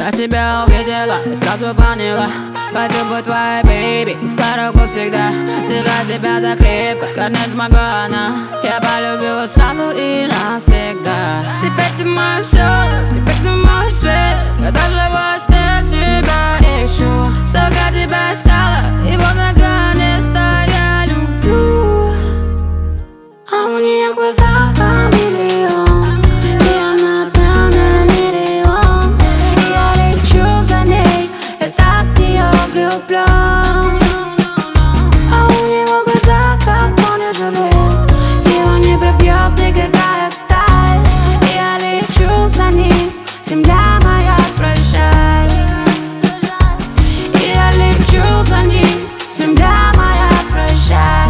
Когда тебя увидела, сразу поняла, хочу быть твоей бэйби, старую всегда. Держать тебя так крепко, как не смогла она. Я полюбила сразу и навсегда. Теперь ты мое все, теперь ты мой свет. Я даже вас от тебя ищу. Столько тебя искала, и вот наконец-то я люблю. А у нее в глазах миллион, и она одна на миллион. И я лечу за ней, я так в нее влюблен. А у него глаза, как бронежилет, его не пробьет никакая сталь. И я лечу за ним, земля моя, прощай. И я лечу за ним, земля моя, прощай.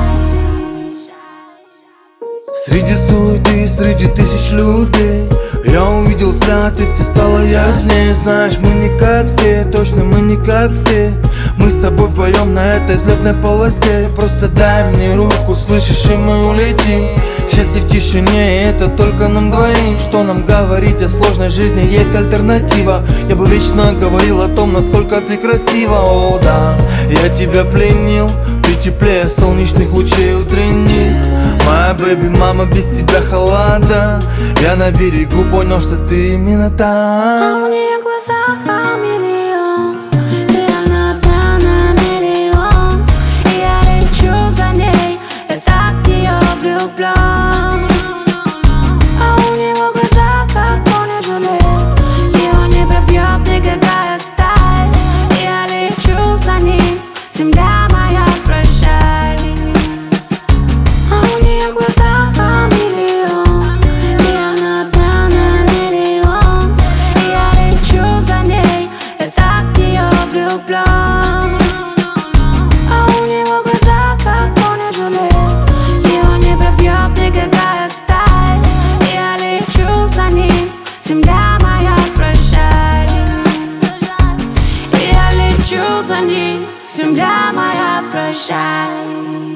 Среди суеты, среди тысяч людей я увидел взгляд, и все стало яснее. Знаешь, мы не как все, точно мы не как все. Мы с тобой вдвоем на этой взлетной полосе. Просто дай мне руку, слышишь, и мы улетим. Счастье в тишине, и это только нам двоим. Что нам говорить о сложной жизни, есть альтернатива. Я бы вечно говорил о том, насколько ты красива. О да, я тебя пленил, ты теплее солнечных лучей утренних. Моя бэби, мама, без тебя холода. Я на берегу понял, что ты именно там. А у нее в глазах миллион, и она одна на миллион. И я лечу за ней, я так в нее влюблен. А у него глаза, как бронежилет, его не пробьет никакая сталь. И я лечу за ним, земля моя, прощай. А у нее в глазах миллион, и она одна на миллион. И я лечу за ней, я так в нее влюблен. А у него глаза, как бронежилет, его не пробьет никакая сталь. И я лечу за ним, земля моя, прощай. И я лечу за ним, земля моя, прощай.